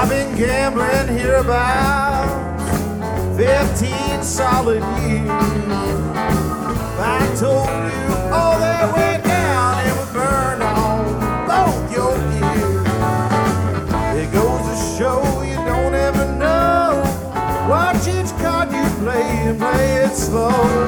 I've been gambling here about 15 solid years. I told you all that went down, it would burn on both your ears. It goes to show you don't ever know. Watch each card you play and play it slow.